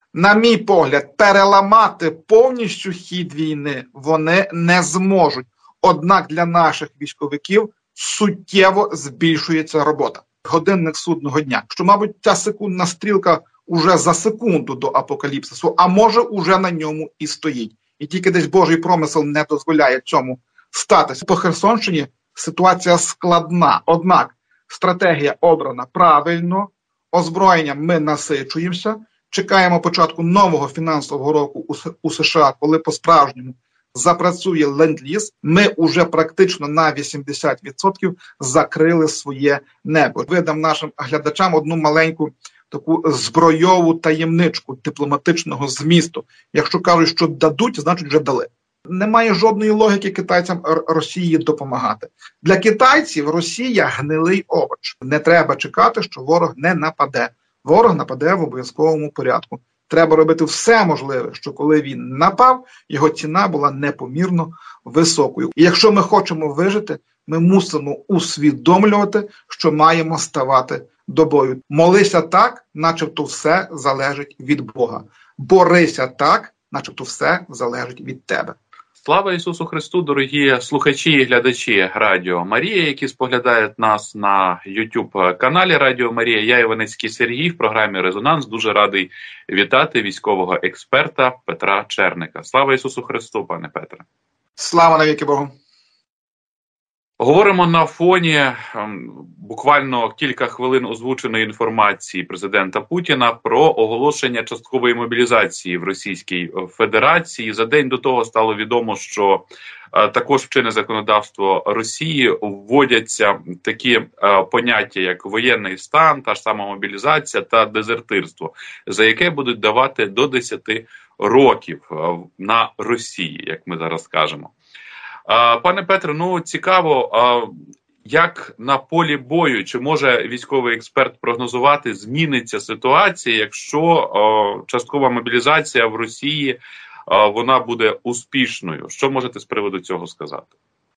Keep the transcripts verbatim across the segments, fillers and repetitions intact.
На мій погляд, переламати повністю хід війни вони не зможуть. Однак для наших військовиків суттєво збільшується робота. Годинник судного дня. Що, мабуть, ця секундна стрілка уже за секунду до апокаліпсису, а може уже на ньому і стоїть. І тільки десь Божий промисел не дозволяє цьому статися. По Херсонщині ситуація складна. Однак стратегія обрана правильно, озброєнням ми насичуємося, чекаємо початку нового фінансового року у США, коли по-справжньому запрацює ленд-ліз, ми уже практично на вісімдесят відсотків закрили своє небо. Видам нашим глядачам одну маленьку таку збройову таємничку дипломатичного змісту. Якщо кажуть, що дадуть, значить вже дали. Немає жодної логіки китайцям Росії допомагати. Для китайців Росія гнилий овоч. Не треба чекати, що ворог не нападе. Ворог нападе в обов'язковому порядку. Треба робити все можливе, що коли він напав, його ціна була непомірно високою. І якщо ми хочемо вижити, ми мусимо усвідомлювати, що маємо ставати до бою. Молися так, начебто все залежить від Бога. Борися так, начебто все залежить від тебе. Слава Ісусу Христу, дорогі слухачі і глядачі Радіо Марія, які споглядають нас на YouTube-каналі Радіо Марія. Я, Іваницький Сергій, в програмі «Резонанс». Дуже радий вітати військового експерта Петра Черника. Слава Ісусу Христу, пане Петре. Слава навіки Богу. Говоримо на фоні буквально кілька хвилин озвученої інформації президента Путіна про оголошення часткової мобілізації в Російській Федерації. За день до того стало відомо, що також в чинне законодавство Росії вводяться такі поняття, як воєнний стан, та ж сама мобілізація та дезертирство, за яке будуть давати до десяти років на Росії, як ми зараз кажемо. Пане Петре, ну цікаво, як на полі бою, чи може військовий експерт прогнозувати, зміниться ситуація, якщо часткова мобілізація в Росії, вона буде успішною? Що можете з приводу цього сказати?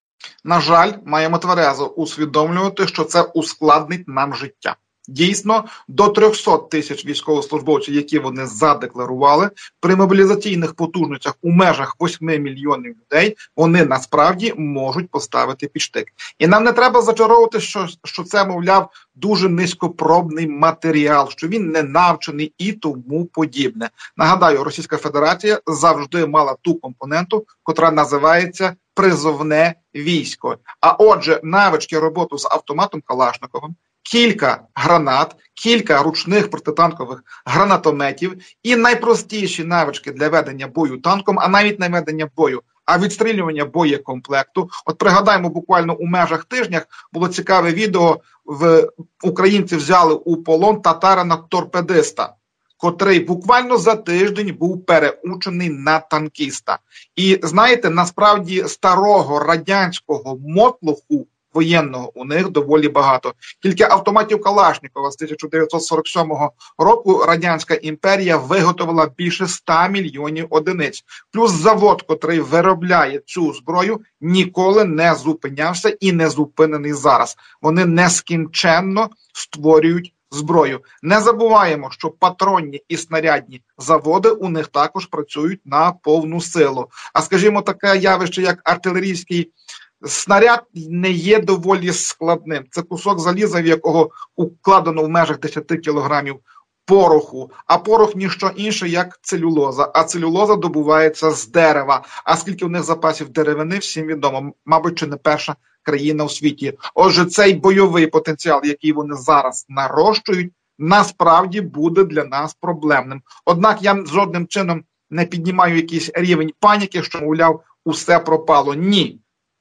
На жаль, маємо тверезо усвідомлювати, що це ускладнить нам життя. Дійсно, до трьохсот тисяч військовослужбовців, які вони задекларували, при мобілізаційних потужностях у межах восьми мільйонів людей, вони насправді можуть поставити під штик. І нам не треба зачаровувати, що, що це, мовляв, дуже низькопробний матеріал, що він не навчений і тому подібне. Нагадаю, Російська Федерація завжди мала ту компоненту, котра називається призовне військо. А отже, навички роботи з автоматом Калашниковим, кілька гранат, кілька ручних протитанкових гранатометів і найпростіші навички для ведення бою танком, а навіть не ведення бою, а відстрілювання боєкомплекту. От пригадаємо, буквально у межах тижнях було цікаве відео, в українці взяли у полон татарина-торпедиста, котрий буквально за тиждень був переучений на танкіста. І знаєте, насправді старого радянського мотлоху воєнного у них доволі багато. Тільки автоматів Калашникова з тисяча дев'ятсот сорок сьомого року Радянська імперія виготовила більше ста мільйонів одиниць. Плюс завод, котрий виробляє цю зброю, ніколи не зупинявся і не зупинений зараз. Вони нескінченно створюють зброю. Не забуваємо, що патронні і снарядні заводи у них також працюють на повну силу. А скажімо, таке явище, як артилерійський снаряд, не є доволі складним. Це кусок заліза, в якого укладено в межах десяти кілограмів пороху. А порох – ніщо інше, як целюлоза. А целюлоза добувається з дерева. А скільки в них запасів деревини, всім відомо. Мабуть, чи не перша країна у світі. Отже, цей бойовий потенціал, який вони зараз нарощують, насправді буде для нас проблемним. Однак я жодним чином не піднімаю якийсь рівень паніки, що, мовляв, усе пропало. Ні.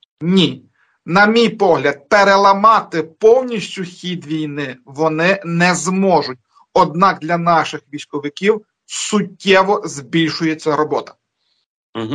Ні. На мій погляд, переламати повністю хід війни вони не зможуть. Однак для наших військовиків суттєво збільшується робота. Угу.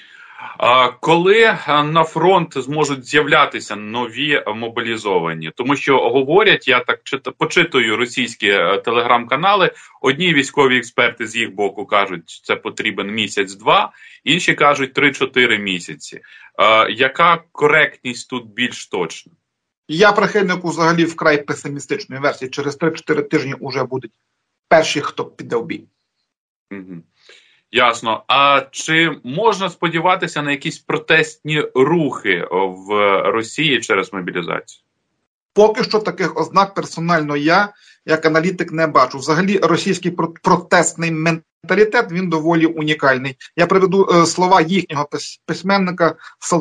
А коли на фронт зможуть з'являтися нові мобілізовані? Тому що говорять, я так почитую російські телеграм-канали, одні військові експерти з їх боку кажуть, це потрібен місяць-два, інші кажуть три-чотири місяці. А яка коректність тут більш точна? Я прихильник взагалі вкрай песимістичної версії. Через три-чотири тижні вже будуть перші, хто піде в бій. Угу. Ясно. А чи можна сподіватися на якісь протестні рухи в Росії через мобілізацію? Поки що таких ознак персонально я, як аналітик, не бачу. Взагалі, російський протестний менталітет, він доволі унікальний. Я приведу е, слова їхнього письменника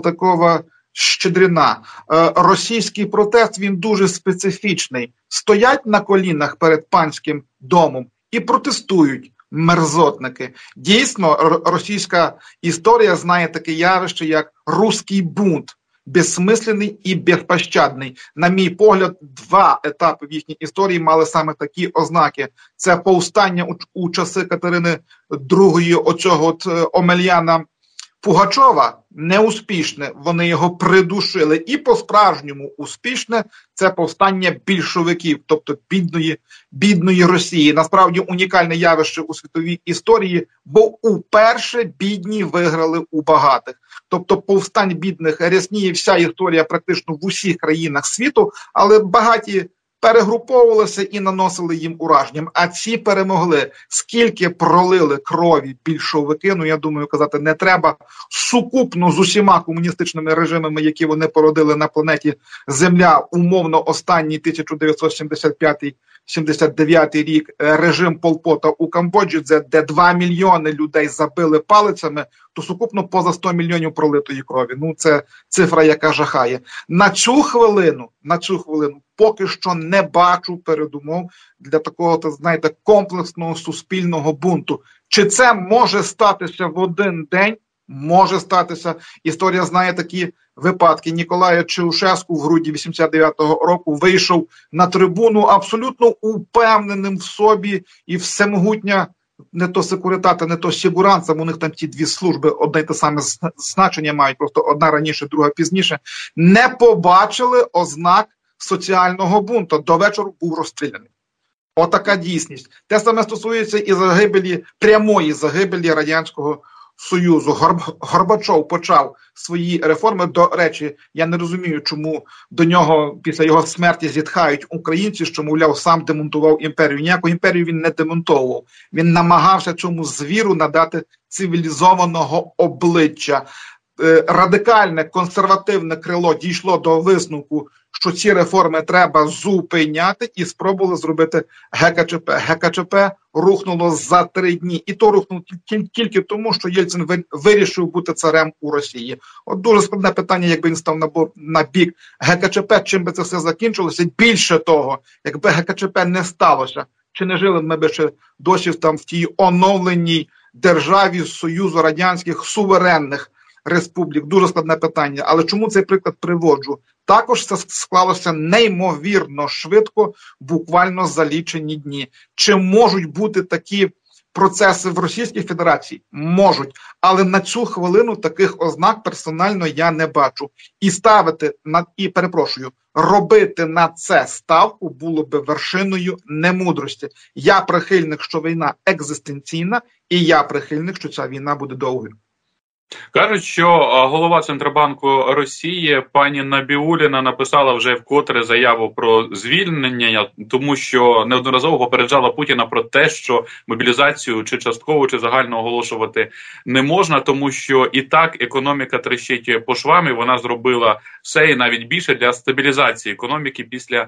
Салтикова-Щедрина. Е, російський протест, він дуже специфічний. Стоять на колінах перед панським домом і протестують. Мерзотники. Дійсно, російська історія знає таке явище, як «русський бунт», безсмислений і безпощадний. На мій погляд, два етапи в їхній історії мали саме такі ознаки. Це повстання у, у часи Катерини другої, оцього от Омельяна Пугачова, неуспішне, вони його придушили. І по-справжньому успішне – це повстання більшовиків, тобто бідної, бідної Росії. Насправді унікальне явище у світовій історії, бо уперше бідні виграли у багатих. Тобто повстань бідних рясніє вся історія практично в усіх країнах світу, але багаті перегруповувалися і наносили їм ураження. А ці перемогли. Скільки пролили крові більшовики, ну я думаю, казати не треба, сукупно з усіма комуністичними режимами, які вони породили на планеті Земля, умовно останній тисяча дев'ятсот сімдесят п'ятий - сімдесят дев'ятий рік, режим Пол Пота у Камбоджі, де два мільйони людей забили палицями, то сукупно поза сто мільйонів пролитої крові. Ну це цифра, яка жахає. На цю хвилину, на цю хвилину поки що не бачу передумов для такого, знаєте, комплексного суспільного бунту. Чи це може статися в один день? Може статися. Історія знає такі випадки. Ніколай Чаушеску в грудні вісімдесят дев'ятого року вийшов на трибуну абсолютно упевненим в собі, і всемогутня не то секуритата, не то сігуранцам, у них там ті дві служби одне й те саме значення мають, просто одна раніше, друга пізніше, не побачили ознак соціального бунту. До вечора був розстріляний. Отака дійсність. Те саме стосується і загибелі, прямої загибелі Радянського Союзу. Горбачов почав свої реформи. До речі, я не розумію, чому до нього після його смерті зітхають українці, що, мовляв, сам демонтував імперію. Ніяку імперію він не демонтовував. Він намагався цьому звіру надати цивілізованого обличчя. Радикальне, консервативне крило дійшло до висновку, що ці реформи треба зупиняти, і спробували зробити ГКЧП. ГКЧП рухнуло за три дні. І то рухнуло тільки тому, що Єльцин вирішив бути царем у Росії. От дуже складне питання, якби він став на бік ГКЧП, чим би це все закінчилося. Більше того, якби ГКЧП не сталося, чи не жили ми би ще досі там в тій оновленій державі Союзу Радянських суверенних республік. Дуже складне питання. Але чому цей приклад приводжу? Також це склалося неймовірно швидко, буквально за лічені дні. Чи можуть бути такі процеси в Російській Федерації? Можуть. Але на цю хвилину таких ознак персонально я не бачу. І ставити, на, і перепрошую, робити на це ставку було би вершиною немудрості. Я прихильник, що війна екзистенційна, і я прихильник, що ця війна буде довгою. Кажуть, що голова Центробанку Росії пані Набіуліна написала вже вкотре заяву про звільнення, тому що неодноразово попереджала Путіна про те, що мобілізацію чи частково, чи загально оголошувати не можна, тому що і так економіка тріщить по швам, і вона зробила все і навіть більше для стабілізації економіки після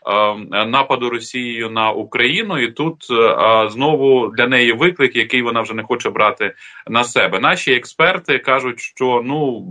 е, нападу Росією на Україну. І тут е, знову для неї виклик, який вона вже не хоче брати на себе. Наші експерти кажуть, що ну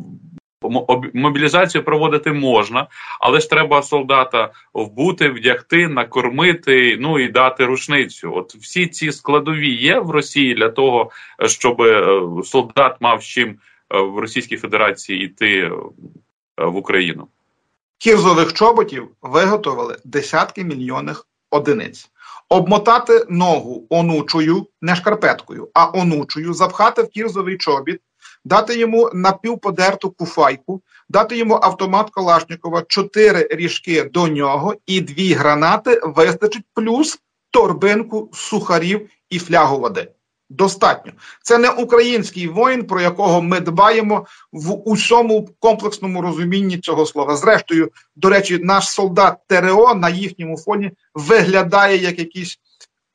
мобілізацію проводити можна, але ж треба солдата вбути, вдягти, накормити, ну і дати рушницю. От всі ці складові є в Росії для того, щоб солдат мав з чим в Російській Федерації йти в Україну. Кірзових чоботів виготовили десятки мільйонів одиниць. Обмотати ногу онучою, не шкарпеткою, а онучою, запхати в кірзовий чобіт, дати йому напівподерту куфайку, дати йому автомат Калашнікова, чотири ріжки до нього і дві гранати вистачить, плюс торбинку сухарів і флягу води. Достатньо. Це не український воїн, про якого ми дбаємо в усьому комплексному розумінні цього слова. Зрештою, до речі, наш солдат ТРО на їхньому фоні виглядає як якийсь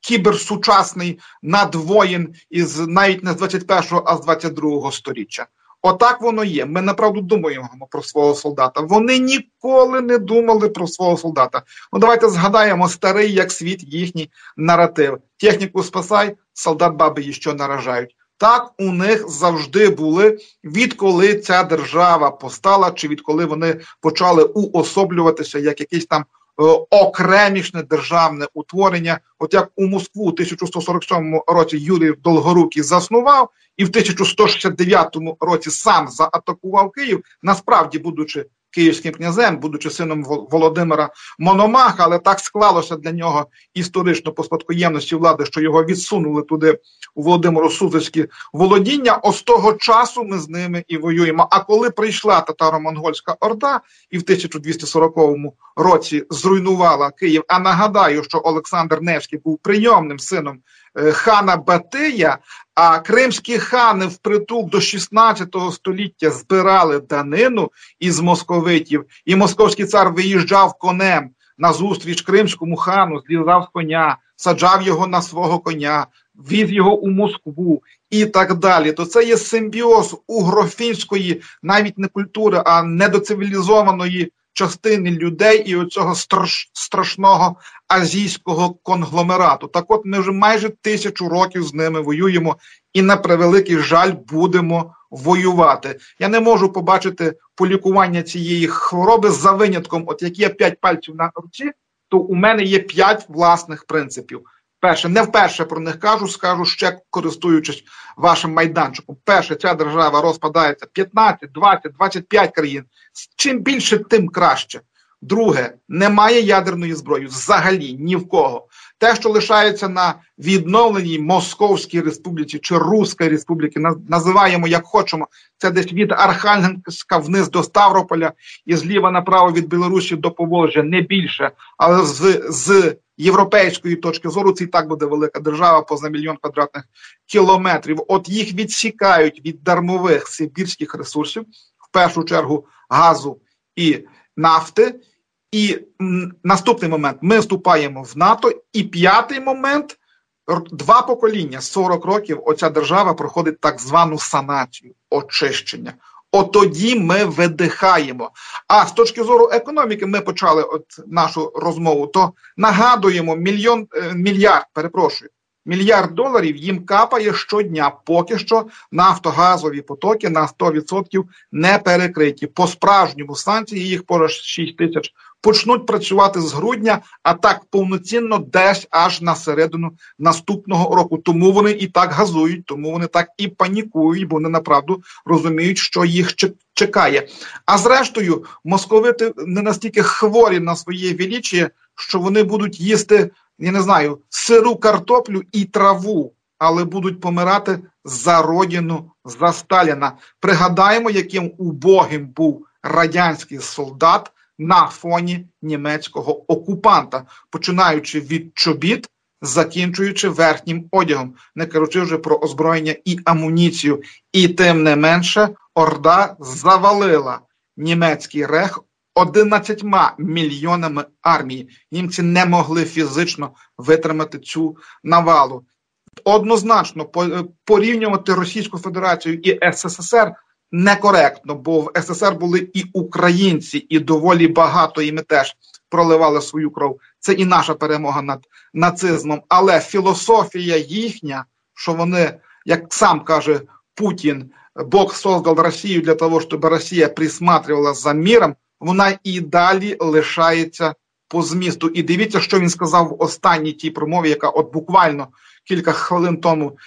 кіберсучасний надвоїн із навіть не з двадцять першого, а з двадцять другого сторіччя. Отак воно є. Ми направду думаємо про свого солдата. Вони ніколи не думали про свого солдата. Ну давайте згадаємо старий як світ їхній наратив. Техніку спасай, солдат баби її що наражають. Так у них завжди були, відколи ця держава постала, чи відколи вони почали уособлюватися як якийсь там е, окремішне державне утворення. От як у Москву у тисяча сто сорок сьомому році Юрій Долгорукий заснував, і в тисяча сто шістдесят дев'ятому році сам заатакував Київ, насправді будучи київським князем, будучи сином Володимира Мономаха, але так склалося для нього історично по спадкоємності влади, що його відсунули туди у Володимиро-Суздальські володіння. Ось того часу ми з ними і воюємо. А коли прийшла татаро-монгольська орда і в тисяча двісті сороковому році зруйнувала Київ, а нагадаю, що Олександр Невський був прийомним сином е, хана Батия, а кримські хани впритул до шістнадцятого століття збирали данину із московитів, і московський цар виїжджав конем на зустріч кримському хану, злізав з коня, саджав його на свого коня, віз його у Москву і так далі. То це є симбіоз угрофінської, навіть не культури, а недоцивілізованої частини людей і оцього страш, страшного азійського конгломерату. Так от ми вже майже тисячу років з ними воюємо і на превеликий жаль будемо воювати. Я не можу побачити полікування цієї хвороби за винятком, от як є п'ять пальців на руці, то у мене є п'ять власних принципів. Перше, не вперше про них кажу, скажу ще користуючись вашим майданчиком. Перше, ця держава розпадається п'ятнадцять, двадцять, двадцять п'ять країн. Чим більше, тим краще. Друге, немає ядерної зброї взагалі ні в кого. Те, що лишається на відновленій Московській республіці чи Руській республіці, називаємо як хочемо, це десь від Архангельська вниз до Ставрополя і зліва направо від Білорусі до Поволжя, не більше, але з, з європейської точки зору це і так буде велика держава поза мільйон квадратних кілометрів. От їх відсікають від дармових сибірських ресурсів, в першу чергу газу і нафти. І м, наступний момент, ми вступаємо в НАТО. І п'ятий момент, два покоління, сорок років, оця держава проходить так звану санацію, очищення. От тоді ми видихаємо. А з точки зору економіки, ми почали от нашу розмову, то нагадуємо, мільйон, мільярд, перепрошую, мільярд доларів їм капає щодня. Поки що нафтогазові потоки на сто відсотків не перекриті. По-справжньому санкції, їх понад шість тисяч, почнуть працювати з грудня, а так повноцінно десь аж на середину наступного року. Тому вони і так газують, тому вони так і панікують, бо вони направду розуміють, що їх чекає. А зрештою, московити не настільки хворі на своє величіє, що вони будуть їсти, я не знаю, сиру картоплю і траву, але будуть помирати за родину, за Сталіна. Пригадаємо, яким убогим був радянський солдат на фоні німецького окупанта, починаючи від чобіт, закінчуючи верхнім одягом, не кажучи вже про озброєння і амуніцію. І тим не менше, Орда завалила німецький рех одинадцятьма мільйонами армії. Німці не могли фізично витримати цю навалу. Однозначно, порівнювати Російську Федерацію і СССР некоректно, бо в СССР були і українці, і доволі багато, і ми теж проливали свою кров. Це і наша перемога над нацизмом. Але філософія їхня, що вони, як сам каже Путін, Бог создав Росію для того, щоб Росія присматривала за миром, вона і далі лишається по змісту. І дивіться, що він сказав в останній тій промові, яка от буквально кілька хвилин тому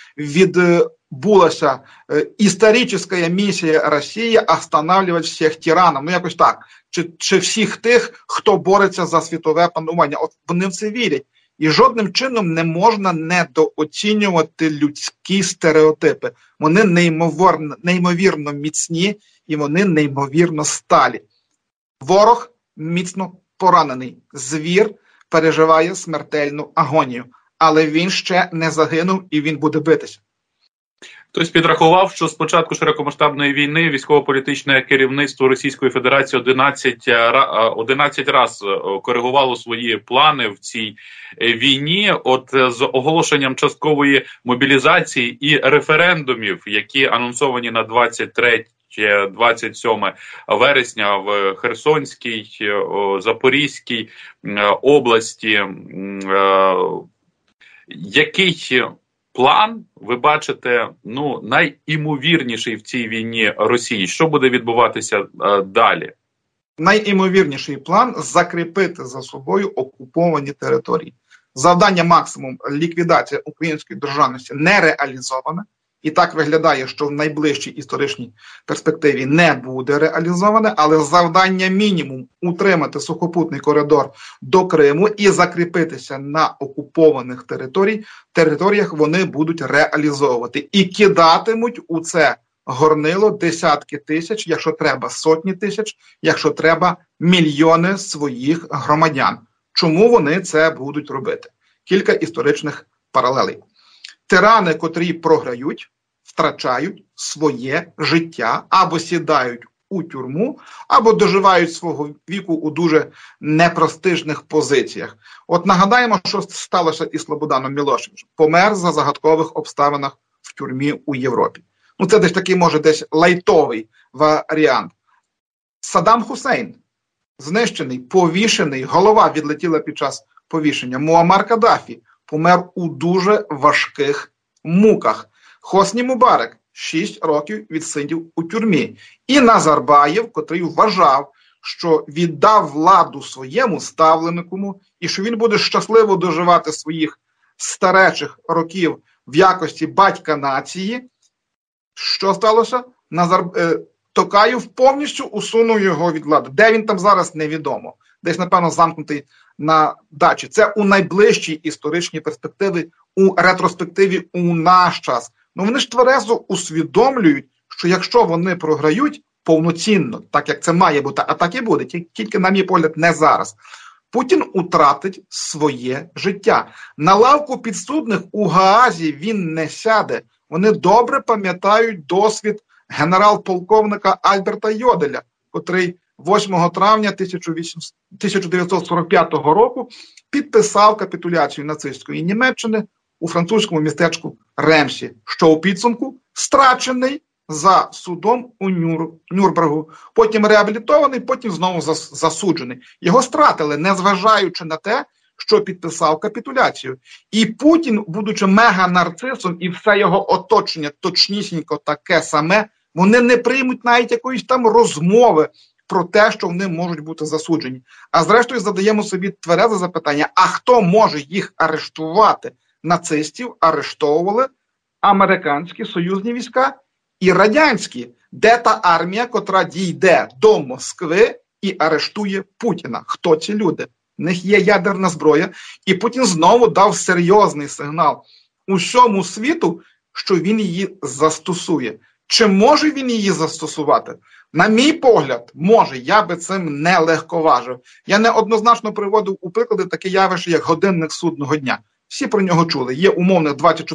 відбулася. Історична місія Росії – останавливати всіх тиранів. Ну, якось так. Чи, чи всіх тих, хто бореться за світове панування. От вони в це вірять. І жодним чином не можна недооцінювати людські стереотипи. Вони неймовірно, неймовірно міцні і вони неймовірно сталі. Ворог міцно поранений. Звір переживає смертельну агонію. Але він ще не загинув і він буде битися. Хтось підрахував, що з початку широкомасштабної війни військово-політичне керівництво Російської Федерації одинадцять разів коригувало свої плани в цій війні. От з оголошенням часткової мобілізації і референдумів, які анонсовані на двадцять третє двадцять сьоме вересня в Херсонській, Запорізькій області, який план ви бачите, ну, найімовірніший в цій війні Росії? Що буде відбуватися а, далі? Найімовірніший план – закріпити за собою окуповані території. Завдання максимум ліквідація української державності не реалізоване. І так виглядає, що в найближчій історичній перспективі не буде реалізоване, але завдання мінімум – утримати сухопутний коридор до Криму і закріпитися на окупованих територій, територіях вони будуть реалізовувати. І кидатимуть у це горнило десятки тисяч, якщо треба сотні тисяч, якщо треба мільйони своїх громадян. Чому вони це будуть робити? Кілька історичних паралелей. Тирани, котрі програють, втрачають своє життя, або сідають у тюрму, або доживають свого віку у дуже непростижних позиціях. От нагадаємо, що сталося із Слободаном Мілошевичем. Помер за загадкових обставинах в тюрмі у Європі. Ну це десь такий, може, десь лайтовий варіант. Саддам Хусейн знищений, повішений, голова відлетіла під час повішення. Муаммар Каддафі помер у дуже важких муках. Хосні Мубарак шість років відсидів у тюрмі. І Назарбаєв, котрий вважав, що віддав владу своєму ставленнику і що він буде щасливо доживати своїх старечих років в якості батька нації. Що сталося? Назар... Токаєв повністю усунув його від влади. Де він там зараз, невідомо. Десь, напевно, замкнутий на дачі. Це у найближчій історичній перспективі, у ретроспективі у наш час. Ну вони ж тверезо усвідомлюють, що якщо вони програють повноцінно, так як це має бути, а так і буде, тільки, на мій погляд, не зараз, Путін утратить своє життя. На лавку підсудних у Гаазі він не сяде. Вони добре пам'ятають досвід генерал-полковника Альберта Йоделя, котрий восьмого травня тисяча дев'ятсот сорок п'ятого року підписав капітуляцію нацистської Німеччини у французькому містечку Ремсі, що у підсумку страчений за судом у Нюр... Нюрнбергу, потім реабілітований, потім знову зас... засуджений. Його стратили, незважаючи на те, що підписав капітуляцію. І Путін, будучи мега-нарцисом, і все його оточення точнісінько таке саме, вони не приймуть навіть якоїсь там розмови про те, що вони можуть бути засуджені. А зрештою задаємо собі тверезе запитання, а хто може їх арештувати? Нацистів арештовували американські союзні війська і радянські. Де та армія, котра дійде до Москви і арештує Путіна? Хто ці люди? В них є ядерна зброя. І Путін знову дав серйозний сигнал усьому світу, що він її застосує. Чи може він її застосувати? На мій погляд, може. Я би цим не легковажив. Я неоднозначно приводив у приклади таке явище, як годинник судного дня. Всі про нього чули. Є умовних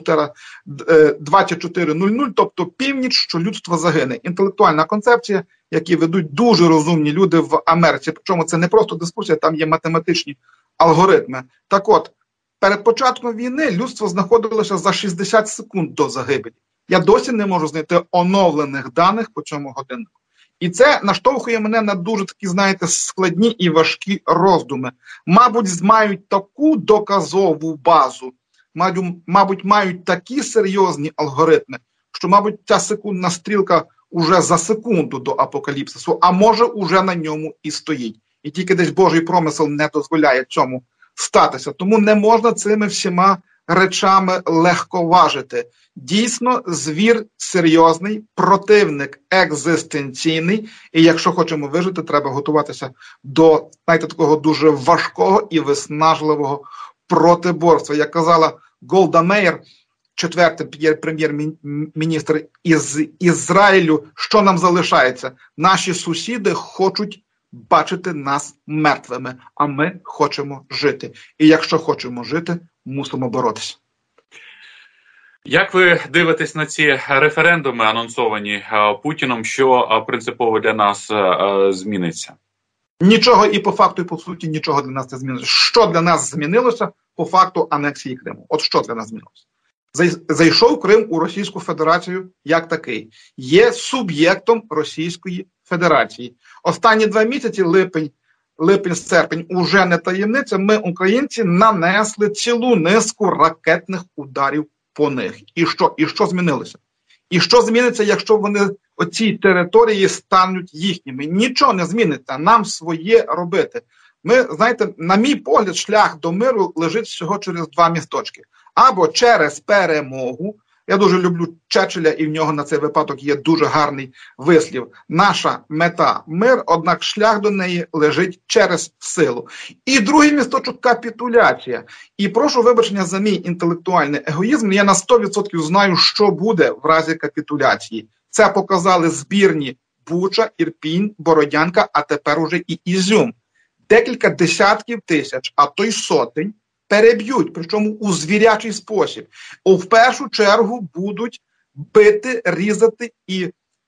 двадцять чотири нуль нуль, тобто північ, що людство загине. Інтелектуальна концепція, які ведуть дуже розумні люди в Америці. Причому це не просто дискусія, там є математичні алгоритми. Так от, перед початком війни людство знаходилося за шістдесят секунд до загибелі. Я досі не можу знайти оновлених даних по цьому годиннику. І це наштовхує мене на дуже такі, знаєте, складні і важкі роздуми. Мабуть, мають таку доказову базу, мабуть, мають такі серйозні алгоритми, що, мабуть, ця секундна стрілка уже за секунду до апокаліпсису, а може, уже на ньому і стоїть. І тільки десь Божий промисел не дозволяє цьому статися. Тому не можна цими всіма речами легковажити. Дійсно, звір серйозний, противник екзистенційний, і якщо хочемо вижити, треба готуватися до, знаєте, такого дуже важкого і виснажливого протиборства. Як казала Голда Меїр, четвертий прем'єр-міністр із Ізраїлю, що нам залишається? Наші сусіди хочуть бачити нас мертвими, а ми хочемо жити. І якщо хочемо жити, мусимо боротися. Як ви дивитесь на ці референдуми, анонсовані Путіном, що принципово для нас зміниться? Нічого і по факту, і по суті нічого для нас не змінилося. Що для нас змінилося по факту анексії Криму? От що для нас змінилося? Зайшов Крим у Російську Федерацію як такий. Є суб'єктом Російської Федерації. Останні два місяці, липень, липень-серпень, уже не таємниця, ми, українці, нанесли цілу низку ракетних ударів по них. І що? І що змінилося? І що зміниться, якщо вони, оці території стануть їхніми? Нічого не зміниться, нам своє робити. Ми, знаєте, на мій погляд, шлях до миру лежить всього через два місточки. Або через перемогу. Я дуже люблю Черчилля, і в нього на цей випадок є дуже гарний вислів. Наша мета – мир, однак шлях до неї лежить через силу. І другий місточок – капітуляція. І прошу вибачення за мій інтелектуальний егоїзм, я на сто відсотків знаю, що буде в разі капітуляції. Це показали збірні Буча, Ірпінь, Бородянка, а тепер уже і Ізюм. Декілька десятків тисяч, а то й сотень, переб'ють, причому у звірячий спосіб. О, в першу чергу будуть бити, різати і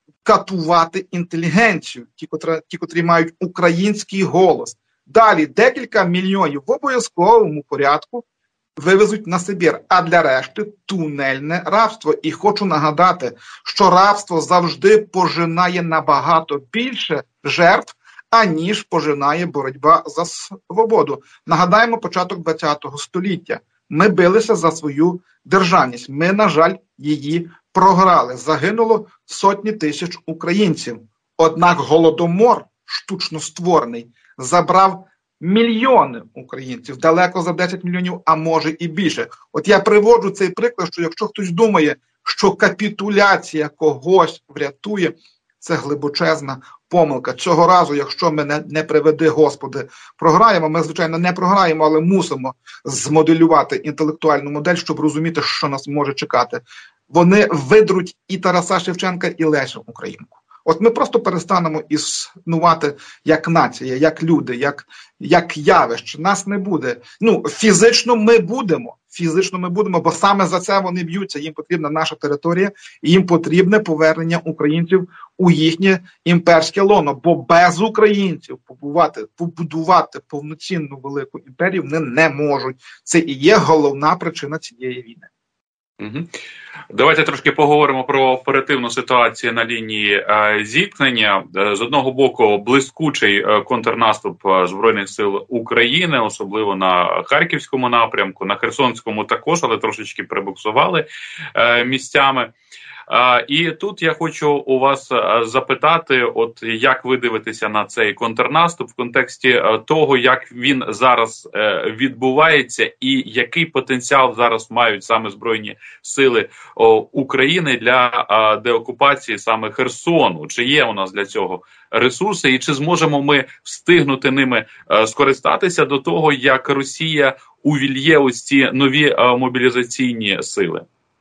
катувати інтелігенцію, ті, котрі, ті, котрі мають український голос. Далі декілька мільйонів в обов'язковому порядку вивезуть на Сибір, а для решти тунельне рабство. І хочу нагадати, що рабство завжди пожинає набагато більше жертв, аніж пожинає боротьба за свободу. Нагадаємо початок ХХ століття. Ми билися за свою державність. Ми, на жаль, її програли. Загинуло сотні тисяч українців. Однак Голодомор, штучно створений, забрав мільйони українців, далеко за десять мільйонів, а може і більше. От я приводжу цей приклад, що якщо хтось думає, що капітуляція когось врятує, це глибочезна помилка. Цього разу, якщо ми не, не приведи, Господи, програємо, ми, звичайно, не програємо, але мусимо змоделювати інтелектуальну модель, щоб розуміти, що нас може чекати. Вони видруть і Тараса Шевченка, і Лесю Українку. От ми просто перестанемо існувати як нація, як люди, як, як явище. Нас не буде. Ну, фізично ми будемо. Фізично ми будемо, бо саме за це вони б'ються. Їм потрібна наша територія, і їм потрібне повернення українців у їхнє імперське лоно. Бо без українців побувати, побудувати повноцінну велику імперію вони не можуть. Це і є головна причина цієї війни. Угу. Давайте трошки поговоримо про оперативну ситуацію на лінії е, зіткнення. З одного боку, блискучий е, контрнаступ Збройних сил України, особливо на Харківському напрямку, на Херсонському також, але трошечки прибуксували е, місцями. Uh, і тут я хочу у вас uh, запитати, от як ви дивитеся на цей контрнаступ в контексті uh, того, як він зараз uh, відбувається і який потенціал зараз мають саме Збройні сили uh, України для uh, деокупації саме Херсону? Чи є у нас для цього ресурси і чи зможемо ми встигнути ними uh, скористатися до того, як Росія увільє ось ці нові uh, мобілізаційні сили?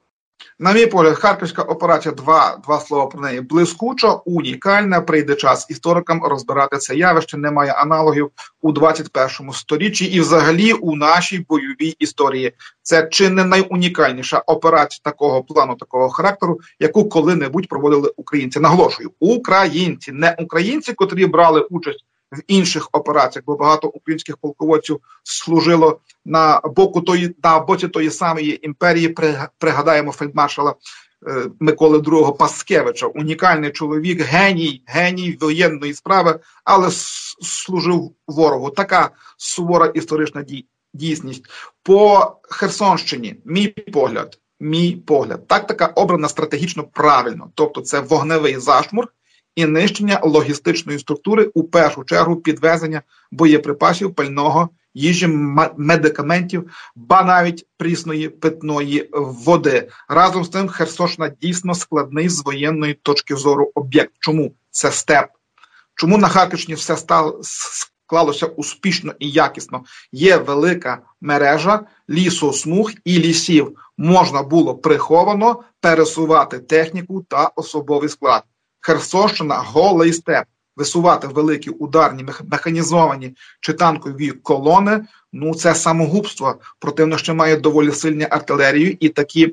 На мій погляд, Харківська операція, два, два слова про неї, блискуча, унікальна, прийде час історикам розбирати це явище, немає аналогів у двадцять першому сторіччі і взагалі у нашій бойовій історії. Це чи не найунікальніша операція такого плану, такого характеру, яку коли-небудь проводили українці. Наголошую, українці, не українці, котрі брали участь в інших операціях, бо багато українських полководців служило на боку тої, на боці тої самої імперії. Пригадаємо фельдмаршала е, Миколи другого Паскевича, унікальний чоловік, геній, геній воєнної справи, але служив ворогу. Така сувора історична дій, дійсність. По Херсонщині, мій погляд, мій погляд, тактика обрана стратегічно правильно, тобто це вогневий зашмур і нищення логістичної структури, у першу чергу підвезення боєприпасів, пального, їжі, медикаментів, ба навіть прісної питної води. Разом з тим, Херсонщина дійсно складний з воєнної точки зору об'єкт. Чому? Це степ. Чому на Харківщині все стало, склалося успішно і якісно? Є велика мережа лісосмуг і лісів. Можна було приховано пересувати техніку та особовий склад. Херсонщина – голий степ. Висувати великі ударні, механізовані чи танкові колони, ну це самогубство. Противник ще має доволі сильну артилерію і такі,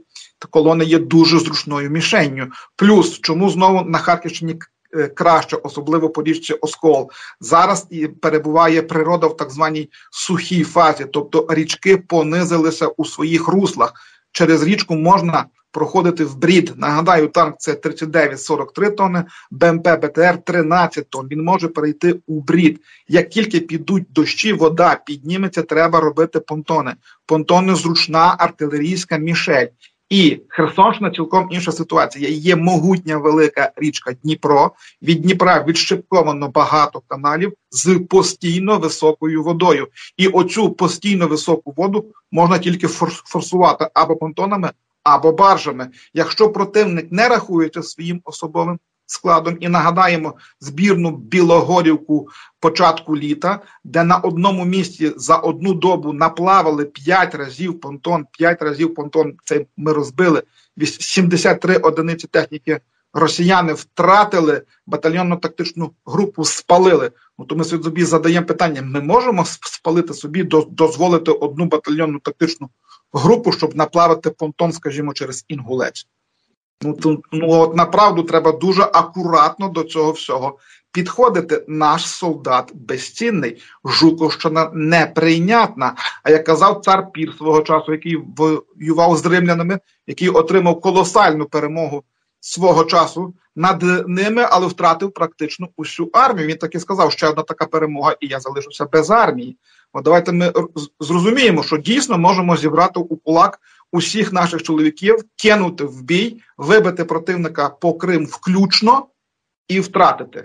колони є дуже зручною мішенню. Плюс, чому знову на Харківщині краще, особливо по річці Оскол. Зараз і перебуває природа в так званій сухій фазі, тобто річки понизилися у своїх руслах. Через річку можна проходити в брід. Нагадаю, танк це тридцять дев'ять сорок три тонни, БМП БТР тринадцять тонн. Він може перейти у брід. Як тільки підуть дощі, вода підніметься, треба робити понтони. Понтони – зручна артилерійська мішель. І Херсонщина цілком інша ситуація. Є могутня велика річка Дніпро. Від Дніпра відшипковано багато каналів з постійно високою водою. І оцю постійно високу воду можна тільки форсувати або понтонами, або баржами. Якщо противник не рахується своїм особовим складом, і нагадаємо збірну Білогорівку початку літа, де на одному місці за одну добу наплавали п'ять разів понтон, п'ять разів понтон, це ми розбили, сімдесят три одиниці техніки росіяни втратили, батальйонно-тактичну групу спалили. Ну, то ми собі задаємо питання, ми можемо спалити собі, дозволити одну батальйонну тактичну групу, щоб наплавити понтон, скажімо, через Інгулець? Ну, то, ну, от направду треба дуже акуратно до цього всього підходити. Наш солдат безцінний, Жуковщина неприйнятна. А як казав цар Пір свого часу, який воював з римлянами, який отримав колосальну перемогу свого часу над ними, але втратив практично усю армію. Він таки сказав, ще одна така перемога, і я залишуся без армії. От давайте ми зрозуміємо, що дійсно можемо зібрати у кулак усіх наших чоловіків, кинути в бій, вибити противника по Крим включно і втратити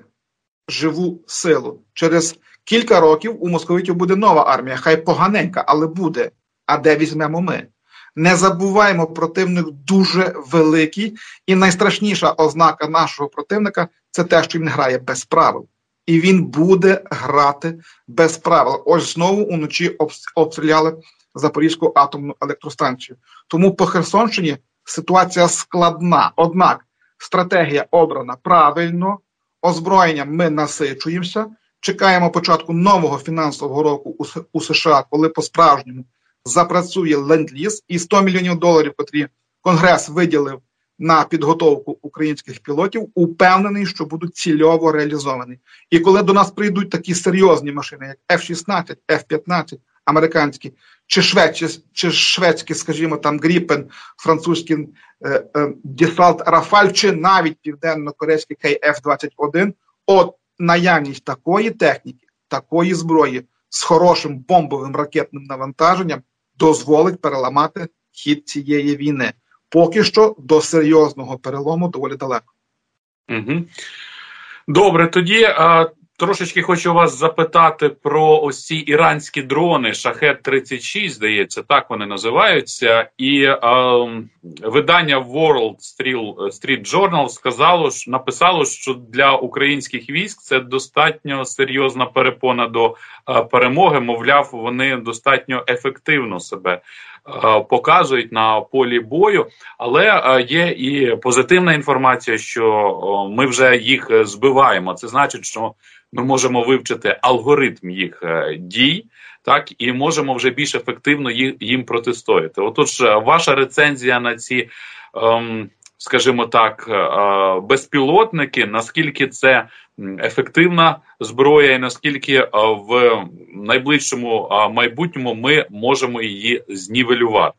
живу силу. Через кілька років у московитів буде нова армія, хай поганенька, але буде. А де візьмемо ми? Не забуваємо, противник дуже великий, і найстрашніша ознака нашого противника – це те, що він грає без правил. І він буде грати без правил. Ось знову уночі обстріляли Запорізьку атомну електростанцію. Тому по Херсонщині ситуація складна. Однак стратегія обрана правильно, озброєнням ми насичуємося, чекаємо початку нового фінансового року у США, коли по-справжньому запрацює ленд-ліз, і сто мільйонів доларів, котрі Конгрес виділив на підготовку українських пілотів, упевнений, що будуть цільово реалізовані. І коли до нас прийдуть такі серйозні машини, як еф шістнадцять, еф п'ятнадцять, американські, чи шведські, чи шведські, скажімо, там Гріпен, французький е, е, Десалт Рафаль, чи навіть південно-корейський кей еф двадцять один, от наявність такої техніки, такої зброї з хорошим бомбовим ракетним навантаженням дозволить переламати хід цієї війни. Поки що до серйозного перелому доволі далеко. Угу. Добре, тоді а, трошечки хочу вас запитати про ось ці іранські дрони Шахед тридцять шість, здається, так вони називаються. І а, видання World Street Journal сказало, написало, що для українських військ це достатньо серйозна перепона до а, перемоги. Мовляв, вони достатньо ефективно себе показують на полі бою, але є і позитивна інформація, що ми вже їх збиваємо. Це значить, що ми можемо вивчити алгоритм їх дій, так, і можемо вже більш ефективно їм протистояти. Отож, ваша рецензія на ці, скажімо так, безпілотники, наскільки це ефективна зброя і наскільки в найближчому майбутньому ми можемо її знівелювати?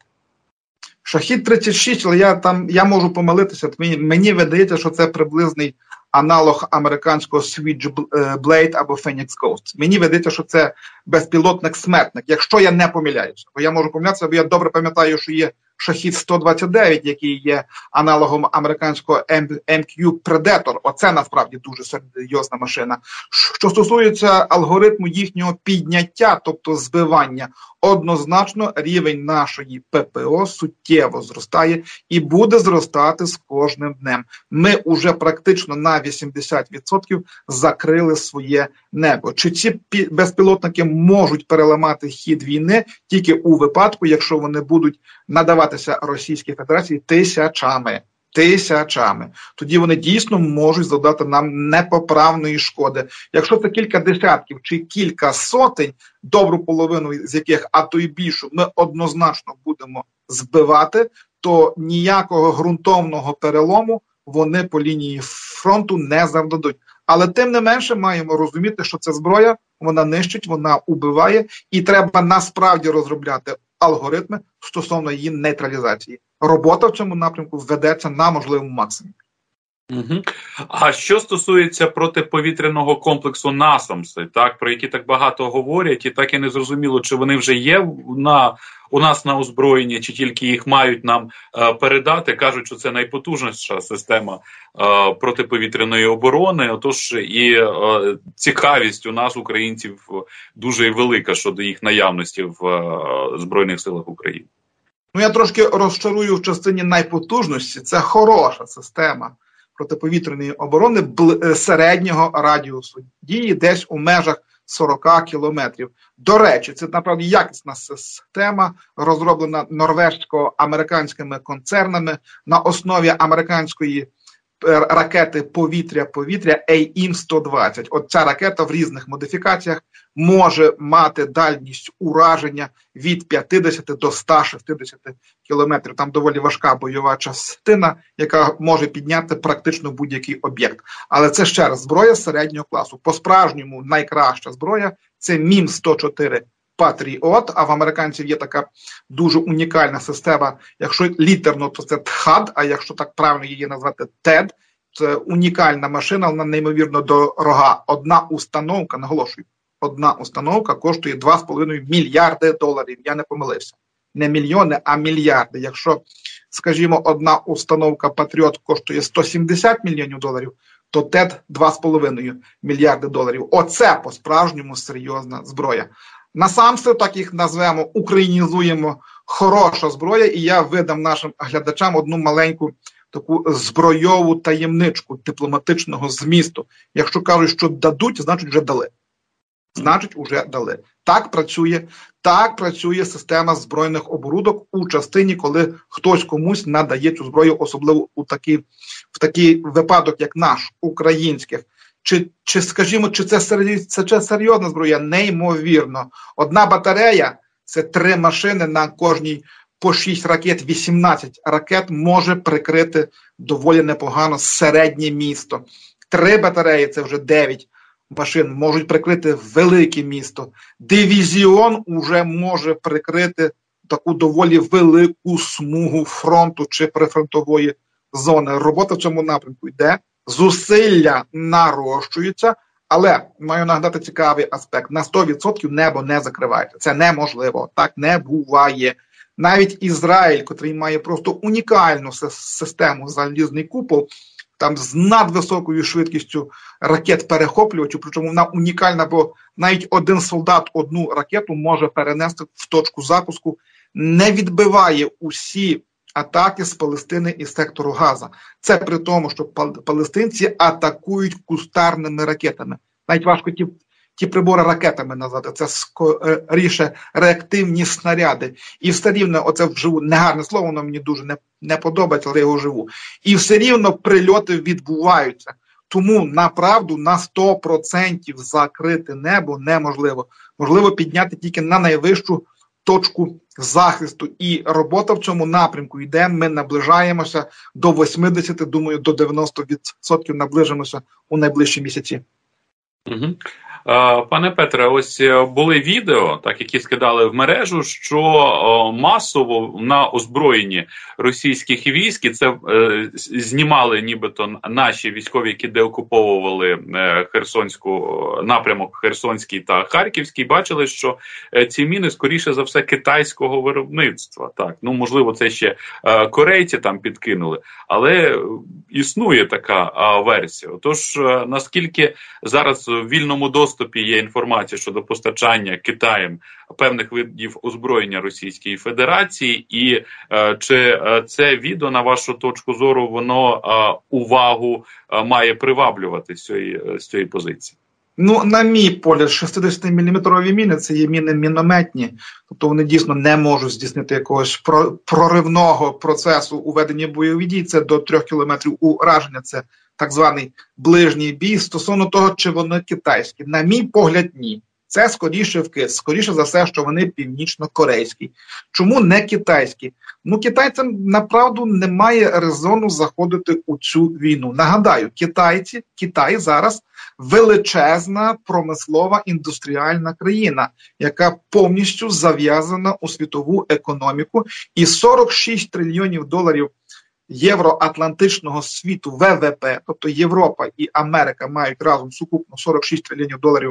Шахід тридцять шість, але я там я можу помилитися. Мені, мені видається, що це приблизний аналог американського Switchblade або Phoenix Ghost. Мені видається, що це безпілотник-смертник, якщо я не помиляюся. Бо я можу помилятися, бо я добре пам'ятаю, що є Шахід сто двадцять дев'ять, який є аналогом американського ем к'ю Predator. Оце насправді дуже серйозна машина. Що стосується алгоритму їхнього підняття, тобто збивання, однозначно рівень нашої ППО суттєво зростає і буде зростати з кожним днем. Ми уже практично на вісімдесят відсотків закрили своє небо. Чи ці безпілотники можуть переламати хід війни тільки у випадку, якщо вони будуть надаватися Російській Федерації тисячами. Тисячами. Тоді вони дійсно можуть завдати нам непоправної шкоди. Якщо це кілька десятків чи кілька сотень, добру половину з яких, а то й більшу, ми однозначно будемо збивати, то ніякого ґрунтовного перелому вони по лінії фронту не завдадуть. Але тим не менше маємо розуміти, що ця зброя, вона нищить, вона убиває, і треба насправді розробляти алгоритми стосовно її нейтралізації. Робота в цьому напрямку ведеться на можливому максимумі. Угу. А що стосується протиповітряного комплексу «Насамси», так, про які так багато говорять, і так і не зрозуміло, чи вони вже є на, у нас на озброєнні, чи тільки їх мають нам е, передати. Кажуть, що це найпотужніша система е, протиповітряної оборони, отож і е, цікавість у нас, українців, дуже велика щодо їх наявності в е, Збройних силах України. Ну, я трошки розчарую в частині найпотужності. Це хороша система протиповітряної оборони середнього радіусу дії, десь у межах сорок кілометрів. До речі, це, направді, якісна система, розроблена норвежсько-американськими концернами на основі американської ракети повітря-повітря ей ай ем сто двадцять. От ця ракета в різних модифікаціях може мати дальність ураження від п'ятдесят до ста шістдесят кілометрів. Там доволі важка бойова частина, яка може підняти практично будь-який об'єкт. Але це ще раз зброя середнього класу. По-справжньому найкраща зброя – це мім сто чотири Патріот, а в американців є така дуже унікальна система, якщо літерно, то це ТХАД, а якщо так правильно її назвати ТЕД, це унікальна машина, вона неймовірно дорога. Одна установка, наголошую, одна установка коштує два з половиною мільярди доларів, я не помилився. Не мільйони, а мільярди. Якщо, скажімо, одна установка Патріот коштує сто сімдесят мільйонів доларів, то ТЕД два з половиною мільярди доларів. Оце по-справжньому серйозна зброя. Насамперед, так їх назвемо, українізуємо, хороша зброя, і я видам нашим глядачам одну маленьку таку збройову таємничку дипломатичного змісту. Якщо кажуть, що дадуть, значить вже дали. Значить, вже дали. Так працює, так працює система збройних оборудок у частині, коли хтось комусь надає цю зброю, особливо у такий, в такий випадок, як наш, українських. Чи, чи скажімо, чи це, це, це серйозна зброя? Неймовірно. Одна батарея – це три машини на кожній по шість ракет, вісімнадцять ракет може прикрити доволі непогано середнє місто. Три батареї – це вже дев'ять машин, можуть прикрити велике місто. Дивізіон уже може прикрити таку доволі велику смугу фронту чи прифронтової зони. Робота в цьому напрямку йде. Зусилля нарощуються, але маю нагадати цікавий аспект. На сто відсотків небо не закривається. Це неможливо. Так не буває. Навіть Ізраїль, котрий має просто унікальну систему залізний купол, там з надвисокою швидкістю ракет-перехоплювачів, причому вона унікальна, бо навіть один солдат одну ракету може перенести в точку запуску, не відбиває усі атаки з Палестини і сектору Газа. Це при тому, що палестинці атакують кустарними ракетами. Навіть важко ті, ті прибори ракетами назвати. Це скоріше реактивні снаряди. І все рівно, оце вживу, негарне слово, воно мені дуже не, не подобається, але я його живу. І все рівно прильоти відбуваються. Тому, направду, на сто відсотків закрити небо неможливо. Можливо підняти тільки на найвищу точку захисту. І робота в цьому напрямку йде. Ми наближаємося до вісімдесят, думаю, до дев'яносто відсотків наближимося у найближчі місяці. Угу. Пане Петре, ось були відео, так, які скидали в мережу, що о, масово на озброєнні російських військ, і це е, знімали нібито наші військові, які деокуповували е, Херсонську, напрямок Херсонський та Харківський, бачили, що е, ці міни, скоріше за все, китайського виробництва. Так, ну, можливо, це ще е, корейці там підкинули, але існує така е, версія. Тож, е, наскільки зараз в вільному доступі є інформація щодо постачання Китаєм певних видів озброєння Російської Федерації, і е, чи е, це відео, на вашу точку зору, воно е, увагу е, має приваблювати з цієї, з цієї позиції? Ну, на мій погляд, шістдесятиміліметрові міни – це є міни мінометні, тобто вони дійсно не можуть здійснити якогось проривного процесу у веденні бойових дій, це до трьох кілометрів ураження, це так званий ближній бій. Стосовно того, чи вони китайські, на мій погляд, ні. Це скоріше вкид, скоріше за все, що вони північно-корейські. Чому не китайські? Ну, китайцям, направду, немає резону заходити у цю війну. Нагадаю, китайці, Китай зараз величезна промислова індустріальна країна, яка повністю зав'язана у світову економіку, і сорок шість трильйонів доларів євроатлантичного світу В В П, тобто Європа і Америка мають разом сукупно сорок шість трильйонів доларів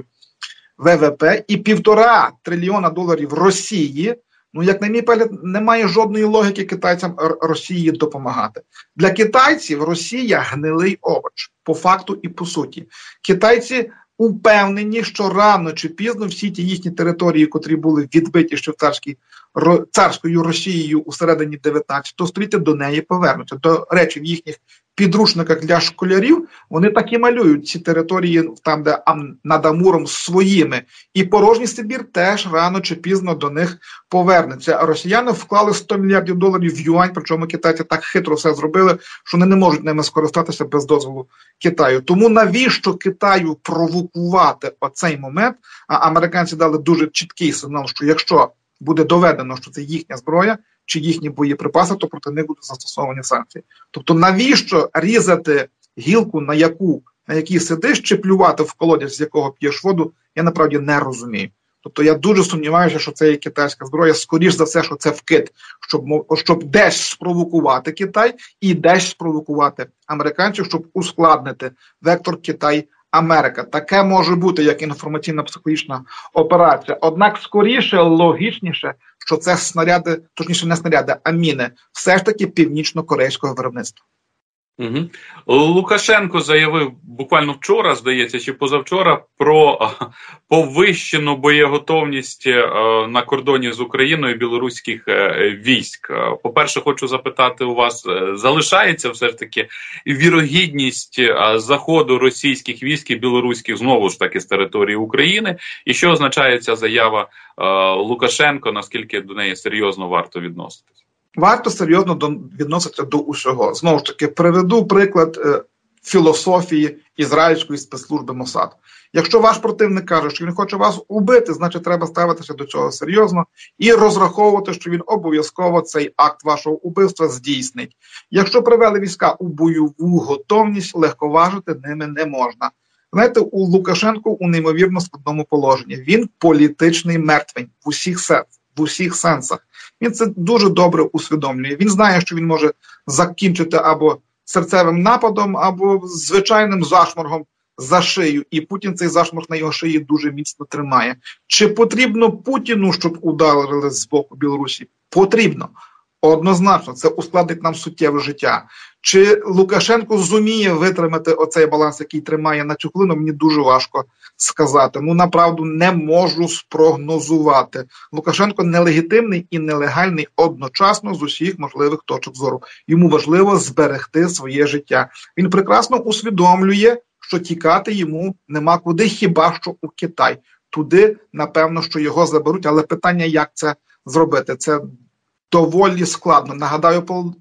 В В П і півтора трильйона доларів Росії. Ну, як на мій погляд, немає жодної логіки китайцям Росії допомагати. Для китайців Росія гнилий овоч, по факту і по суті. Китайці упевнені, що рано чи пізно всі ті їхні території, котрі були відбиті ще в царській, царською Росією у середині дев'ятнадцятого століття, до неї повернуться. До речі, в їхніх підручниках для школярів вони так і малюють ці території, там, де над Амуром, своїми. І порожній Сибір теж рано чи пізно до них повернеться. А росіяни вклали сто мільярдів доларів в юань, причому китайці так хитро все зробили, що вони не можуть ними скористатися без дозволу Китаю. Тому навіщо Китаю провокувати оцей момент? А американці дали дуже чіткий сигнал, що якщо буде доведено, що це їхня зброя, чи їхні боєприпаси, то проти них будуть застосовані санкції. Тобто навіщо різати гілку, на яку на якій сидиш, чи плювати в колодязь, з якого п'єш воду, я насправді не розумію. Тобто я дуже сумніваюся, що це є китайська зброя, скоріш за все, що це вкид, щоб, щоб десь спровокувати Китай і десь спровокувати американців, щоб ускладнити вектор Китай-Америка. Таке може бути як інформаційно-психологічна операція. Однак скоріше, логічніше, що це снаряди, точніше не снаряди, а міни, все ж таки північно-корейського виробництва. Угу. Лукашенко заявив буквально вчора, здається, чи позавчора, про повищену боєготовність на кордоні з Україною білоруських військ. По-перше, хочу запитати у вас, залишається все ж таки вірогідність заходу російських військ і білоруських знову ж таки з території України? І що означає ця заява Лукашенко, наскільки до неї серйозно варто відноситись? Варто серйозно до, відноситися до усього. Знову ж таки, приведу приклад е, філософії ізраїльської спецслужби Мосад. Якщо ваш противник каже, що він хоче вас убити, значить треба ставитися до цього серйозно і розраховувати, що він обов'язково цей акт вашого убивства здійснить. Якщо привели війська у бойову готовність, легковажити ними не можна. Знаєте, у Лукашенко у неймовірно складному положенні. Він політичний мертвень в усіх сенсах. В усіх сенсах. Він це дуже добре усвідомлює. Він знає, що він може закінчити або серцевим нападом, або звичайним зашморгом за шию. І Путін цей зашморг на його шиї дуже міцно тримає. Чи потрібно Путіну, щоб ударили з боку Білорусі? Потрібно. Однозначно, це ускладнить нам суттєве життя. Чи Лукашенко зуміє витримати оцей баланс, який тримає на цю хвилину, мені дуже важко сказати. Ну, направду, не можу спрогнозувати. Лукашенко нелегітимний і нелегальний одночасно з усіх можливих точок зору. Йому важливо зберегти своє життя. Він прекрасно усвідомлює, що тікати йому нема куди, хіба що у Китай. Туди, напевно, що його заберуть, але питання, як це зробити, це доволі складно. Нагадаю,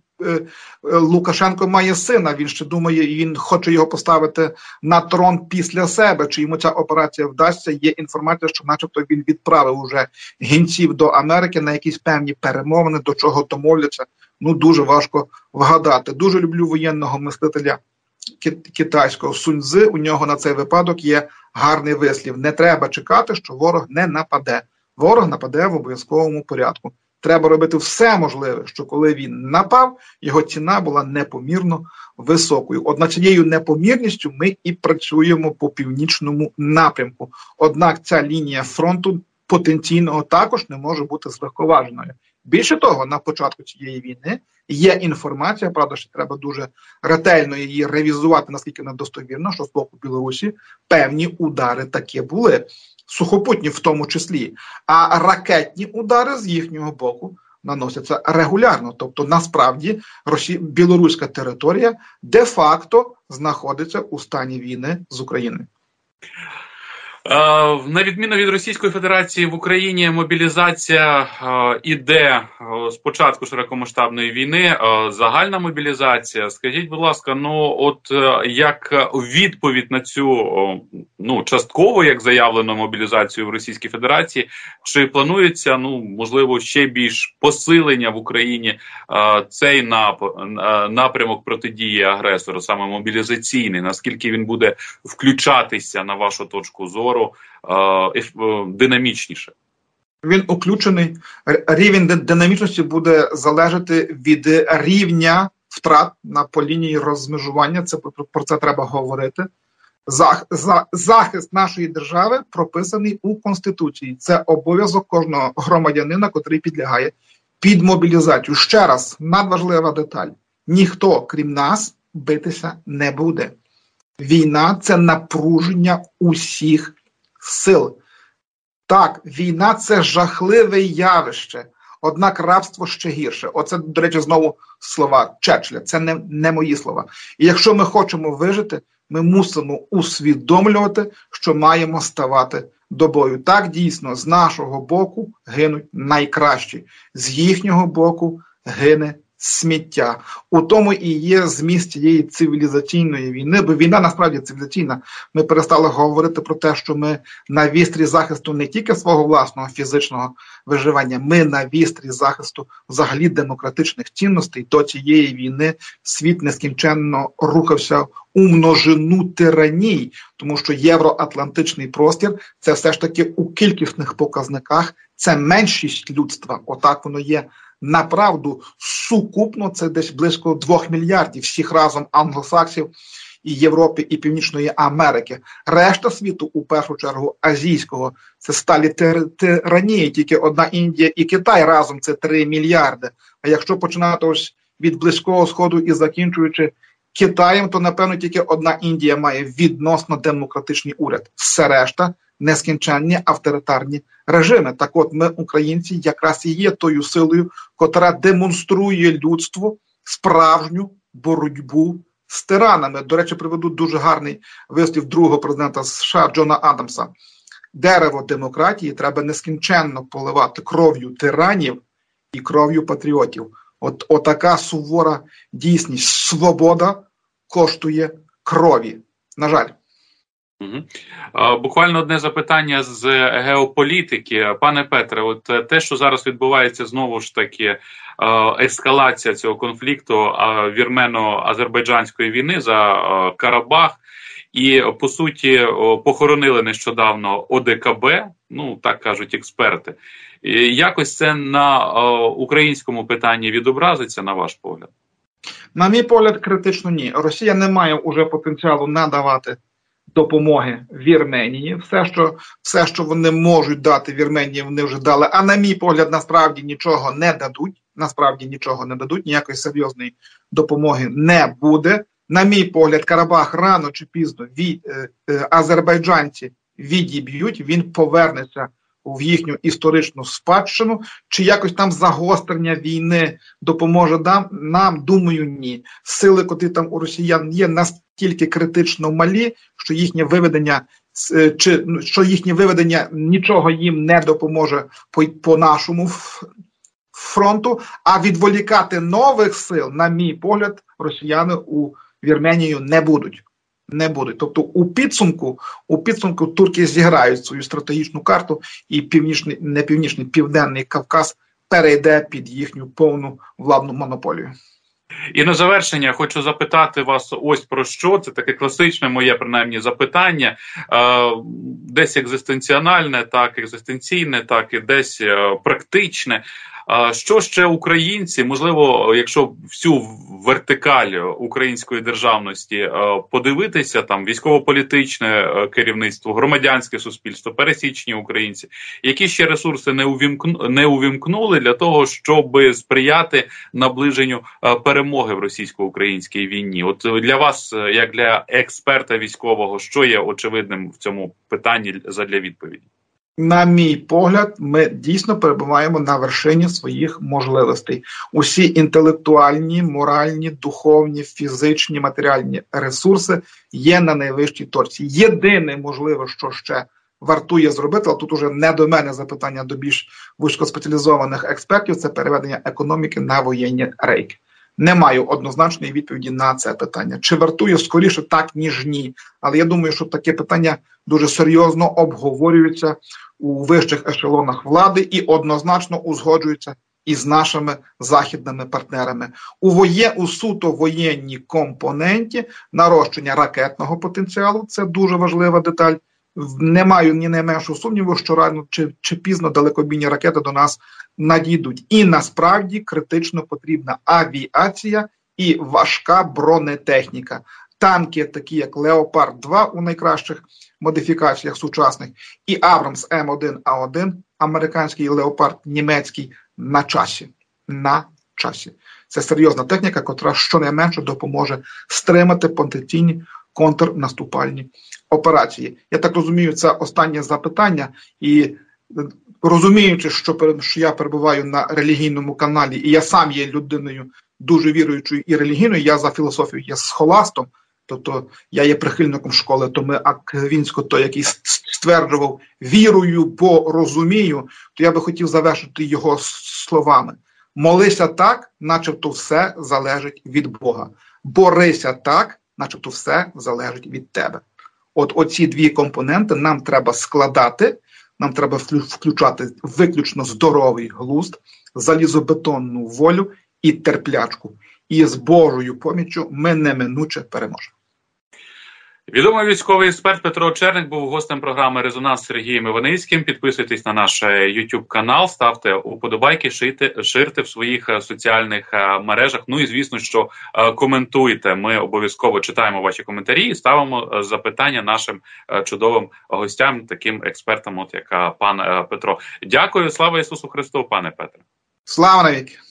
Лукашенко має сина, він ще думає, він хоче його поставити на трон після себе. Чи йому ця операція вдасться? Є інформація, що начебто він відправив уже гінців до Америки на якісь певні перемовини, до чого домовляться. Ну, дуже важко вгадати. Дуже люблю воєнного мислителя китайського Сунь Цзи. У нього на цей випадок є гарний вислів. Не треба чекати, що ворог не нападе. Ворог нападе в обов'язковому порядку. Треба робити все можливе, що коли він напав, його ціна була непомірно високою. От над цією непомірністю ми і працюємо по північному напрямку. Однак ця лінія фронту потенційного також не може бути злегковаженою. Більше того, на початку цієї війни є інформація, правда, що треба дуже ретельно її ревізувати, наскільки вона достовірна, що з боку Білорусі певні удари такі були. Сухопутні в тому числі, а ракетні удари з їхнього боку наносяться регулярно. Тобто, насправді, Росі... білоруська територія де-факто знаходиться у стані війни з Україною. На відміну від Російської Федерації, в Україні мобілізація іде з початку широкомасштабної війни, загальна мобілізація. Скажіть, будь ласка, ну от як відповідь на цю, ну, частково, як заявлено, мобілізацію в Російській Федерації, чи планується, ну, можливо, ще більш посилення в Україні цей напрямок протидії агресору, саме мобілізаційний, наскільки він буде включатися, на вашу точку зору, динамічніше? Він включений. Рівень динамічності буде залежати від рівня втрат на по лінії розмежування. Це про це треба говорити. Зах, за, захист нашої держави прописаний у Конституції. Це обов'язок кожного громадянина, котрий підлягає під мобілізацію. Ще раз, надважлива деталь. Ніхто, крім нас, битися не буде. Війна – це напруження усіх сил. Так, війна – це жахливе явище, однак рабство ще гірше. Оце, до речі, знову слова Черчилля, це не, не мої слова. І якщо ми хочемо вижити, ми мусимо усвідомлювати, що маємо ставати до бою. Так, дійсно, з нашого боку гинуть найкращі, з їхнього боку гине сміття. У тому і є зміст цієї цивілізаційної війни, бо війна насправді цивілізаційна. Ми перестали говорити про те, що ми на вістрі захисту не тільки свого власного фізичного виживання, ми на вістрі захисту взагалі демократичних цінностей. До цієї війни світ нескінченно рухався у множину тираній, тому що євроатлантичний простір – це все ж таки у кількісних показниках, це меншість людства, отак воно є. Направду, сукупно це десь близько двох мільярдів всіх разом англосаксів і Європи, і Північної Америки. Решта світу, у першу чергу азійського, це сталі тиранії, тільки одна Індія і Китай разом це три мільярди. А якщо починати ось від Близького Сходу і закінчуючи Китаєм, то, напевно, тільки одна Індія має відносно демократичний уряд. Все решта – нескінченні авторитарні режими. Так от ми, українці, якраз і є тою силою, котра демонструє людству справжню боротьбу з тиранами. До речі, приведу дуже гарний вислів другого президента США Джона Адамса. Дерево демократії треба нескінченно поливати кров'ю тиранів і кров'ю патріотів. От отака сувора дійсність. Свобода коштує крові. На жаль. Угу. Буквально одне запитання з геополітики. Пане Петре, от те, що зараз відбувається знову ж таки, ескалація цього конфлікту вірмено-азербайджанської війни за Карабах, і, по суті, похоронили нещодавно О Де Ка Бе, ну, так кажуть експерти. І якось це на українському питанні відобразиться, на ваш погляд? На мій погляд, критично ні. Росія не має уже потенціалу надавати допомоги Вірменії. Все що, все, що вони можуть дати Вірменії, вони вже дали. А на мій погляд, насправді нічого не дадуть. Насправді нічого не дадуть, ніякої серйозної допомоги не буде. На мій погляд, Карабах рано чи пізно від, е, е, азербайджанці відіб'ють, він повернеться в їхню історичну спадщину, чи якось там загострення війни допоможе нам, нам, думаю, ні. Сили, котрі там у росіян є, настільки критично малі, що їхнє виведення, чи, що їхнє виведення нічого їм не допоможе по, по нашому фронту, а відволікати нових сил, на мій погляд, росіяни у Вірменію не будуть. Не буде. Тобто у підсумку, у підсумку турки зіграють свою стратегічну карту, і північний, не північний, південний Кавказ перейде під їхню повну владну монополію. І на завершення хочу запитати вас ось про що. Це таке класичне моє, принаймні, запитання. Е, десь екзистенціональне, так, екзистенційне, так і десь е, практичне. Що ще українці, можливо, якщо всю вертикаль української державності подивитися, там військово-політичне керівництво, громадянське суспільство, пересічні українці, які ще ресурси не увімкну, не увімкнули для того, щоб сприяти наближенню перемоги в російсько-українській війні? От для вас, як для експерта військового, що є очевидним в цьому питанні задля відповіді? На мій погляд, ми дійсно перебуваємо на вершині своїх можливостей. Усі інтелектуальні, моральні, духовні, фізичні, матеріальні ресурси є на найвищій точці. Єдине, можливо, що ще вартує зробити, але тут уже не до мене запитання, до більш вузькоспеціалізованих експертів, це переведення економіки на воєнні рейки. Не маю однозначної відповіді на це питання. Чи вартує скоріше так, ніж ні. Але я думаю, що таке питання дуже серйозно обговорюється у вищих ешелонах влади і однозначно узгоджується із нашими західними партнерами. У, воє, у суто воєнній компоненті нарощення ракетного потенціалу, це дуже важлива деталь. Не маю ні найменшого сумніву, що рано чи, чи пізно далекобійні ракети до нас надійдуть. І насправді критично потрібна авіація і важка бронетехніка. Танки, такі як Леопард два у найкращих модифікаціях сучасних, і Абрамс М один А один, американський Леопард німецький, на часі. На часі. Це серйозна техніка, котра щонайменше допоможе стримати потенційні контрнаступальні операції. Я так розумію, це останнє запитання, і розуміючи, що, що я перебуваю на релігійному каналі, і я сам є людиною дуже віруючою і релігійною, я за філософію є схоластом, тобто я є прихильником школи Томи Аквінського, той, який стверджував вірою, бо розумію, то я би хотів завершити його словами. Молися так, начебто все залежить від Бога. Борися так, начебто все залежить від тебе. От оці дві компоненти нам треба складати, нам треба включати виключно здоровий глузд, залізобетонну волю і терплячку. І з Божою поміччю ми неминуче переможемо. Відомий військовий експерт Петро Черник був гостем програми «Резонанс» з Сергієм Іваницьким. Підписуйтесь на наш YouTube канал, ставте уподобайки, ширте, ширте в своїх соціальних мережах. Ну і звісно, що коментуйте. Ми обов'язково читаємо ваші коментарі і ставимо запитання нашим чудовим гостям, таким експертам, от як пан Петро. Дякую, слава Ісусу Христу, пане Петре. Слава навіки.